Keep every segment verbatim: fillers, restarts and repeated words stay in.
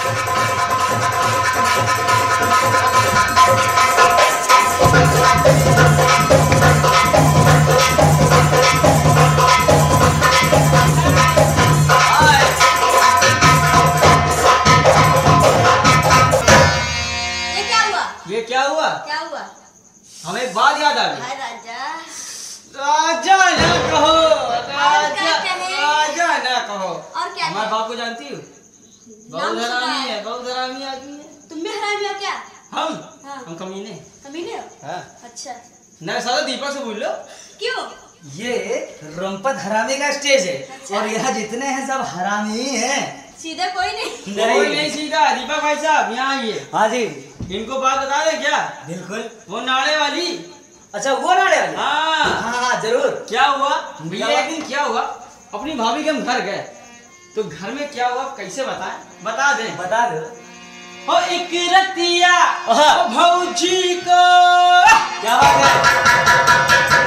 ये क्या हुआ? क्या हुआ? हमें एक बात याद आ गई। राजा राजा ना कहो, राजा राजा ना कहो। और क्या? हमारे बाप को जानती हो? बहुत हरामी है, बहुत हरामी आदमी है। तुम भी हरामी हो क्या? हम हाँ। हम कमीने। कमीने हो? हाँ। अच्छा। ना सारा दीपक से बोल लो। क्यों? ये रंपत हरामी का स्टेज है। अच्छा। और यहाँ जितने हैं सब हरामी ही हैं। सीधा कोई नहीं। कोई नहीं सीधा। दीपक भाई साहब यहाँ आइए। हाँ जी इनको बात बता दे क्या? बिल्कुल। वो नाड़े वाली। अच्छा वो नाड़े वाली? हाँ हाँ हाँ जरूर। क्या हुआ क्या भैया? हुआ? एक दिन क्या हुआ, अपनी भाभी के हम घर गए तो घर में क्या हुआ कैसे बताएं? बता दें। बता दो। ओ एक रतिया हाँ। ओ भौजी को क्या बात है?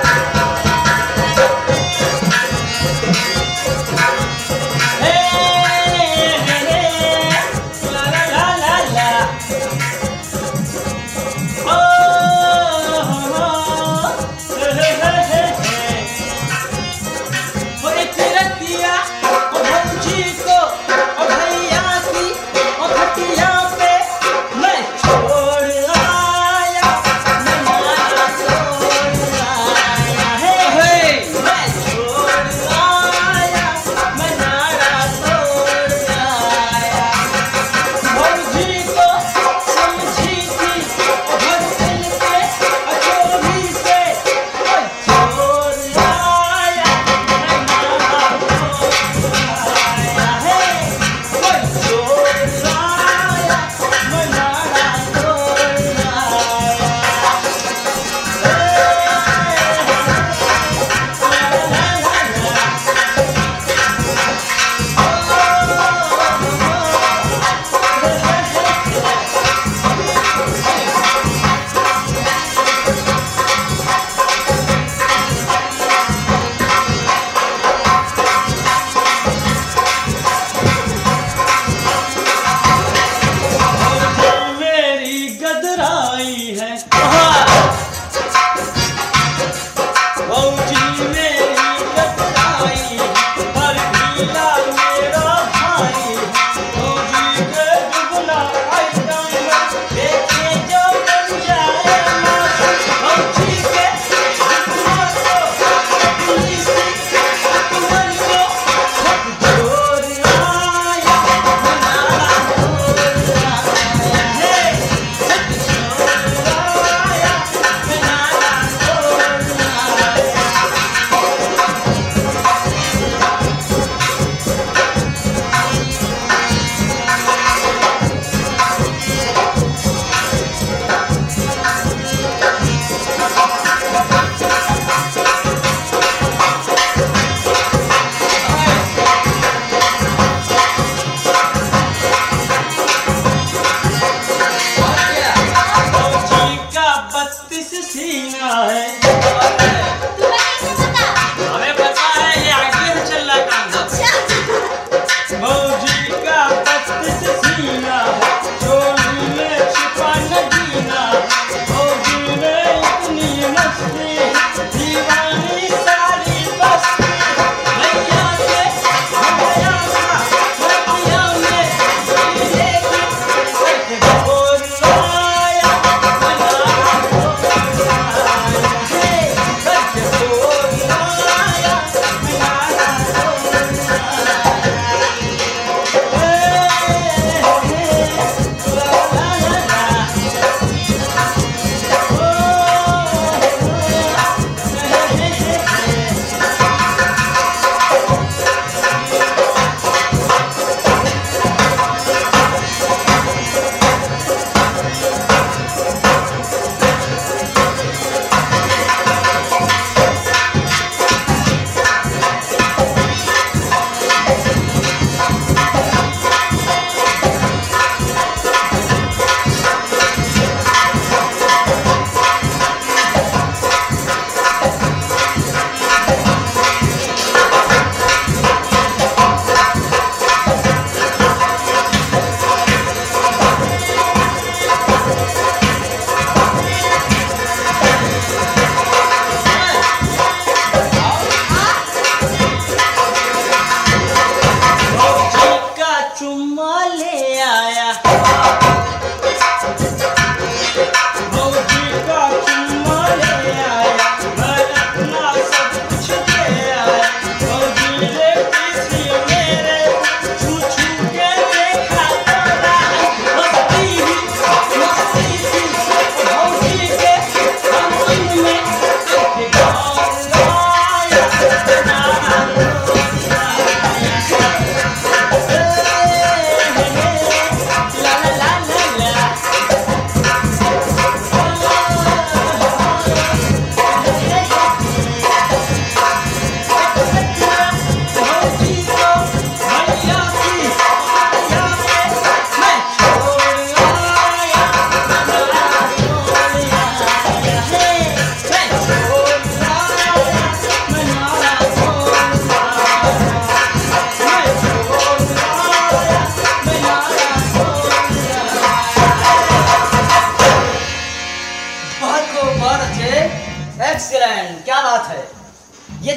हे, हे, हे, ला ला ला ला ला। ओ, हो, हो, हे, हे, हे, हे। ओ एक रतिया ओ भौजी को ओ भैया की ओ खटिया पे मैं छोड़ आया, मैं माया छोड़ आया।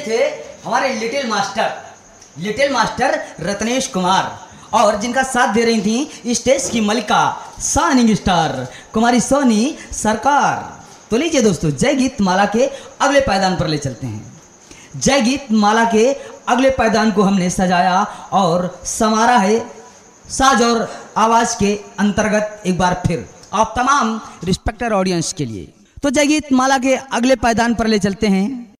थे हमारे little master little master Ratnesh Kumar, और जिनका साथ दे रही थी स्टेज की मलिका शाइनिंग स्टार कुमारी सोनी सरकार। तो लीजिए दोस्तों, जय गीत माला के अगले पायदान पर ले चलते हैं। जय गीत माला के अगले पायदान को हमने सजाया और संवारा है साज और आवाज के अंतर्गत एक बार फिर आप तमाम रिस्पेक्टर ऑडियंस के लिए। तो जय गीत माला के अगले पायदान पर ले चलते हैं